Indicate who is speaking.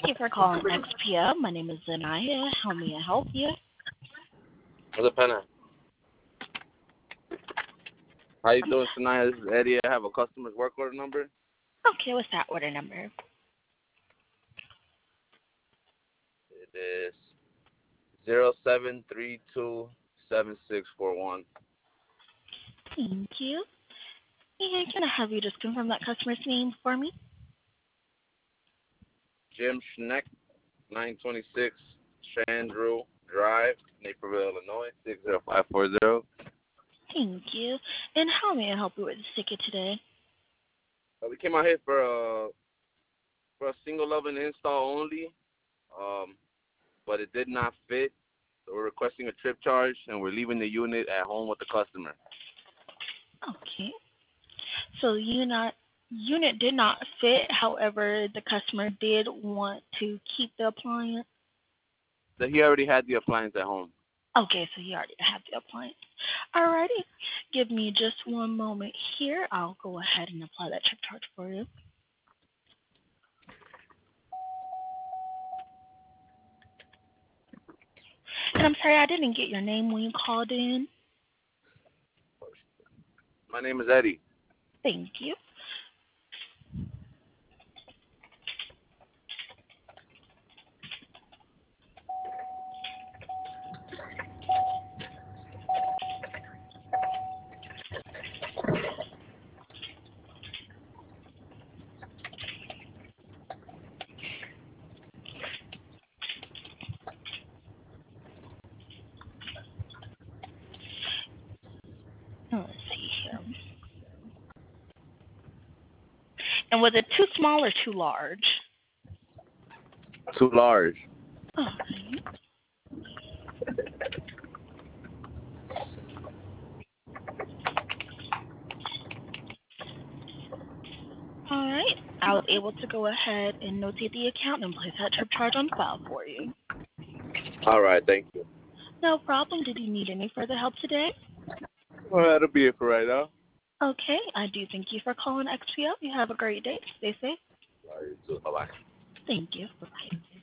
Speaker 1: Thank you for calling XPO. My name is Zanaya. How may I help you?
Speaker 2: What's up, Penna? How you doing tonight? This is Eddie. I have a customer's work order number.
Speaker 1: Okay, what's that order number?
Speaker 2: It is 07327641.
Speaker 1: Thank you. And can I have you just confirm that customer's name for me?
Speaker 2: Jim Schneck, 926 Chandru Drive, Naperville, Illinois, 60540.
Speaker 1: Thank you. And how may I help you with this ticket today?
Speaker 2: We came out here for a single oven install only, but it did not fit. So we're requesting a trip charge, and we're leaving the unit at home with the customer.
Speaker 1: Okay. So unit did not fit. However, the customer did want to keep the appliance.
Speaker 2: So he already had the appliance at home.
Speaker 1: Okay, so you already have the appliance. Alrighty. Give me just one moment here. I'll go ahead and apply that trip charge for you. And I'm sorry, I didn't get your name when you called in.
Speaker 2: My name is Eddie.
Speaker 1: Thank you. Let's see here. And was it too small or too large?
Speaker 2: Too large.
Speaker 1: Okay. All right. I was able to go ahead and notate the account and place that trip charge on file for you.
Speaker 2: All right, thank you.
Speaker 1: No problem. Did you need any further help today?
Speaker 2: Well, that'll be it for right now.
Speaker 1: Okay. I do thank you for calling XPO. You have a great day. Stay safe.
Speaker 2: All right, so bye-bye.
Speaker 1: Thank you. Bye-bye.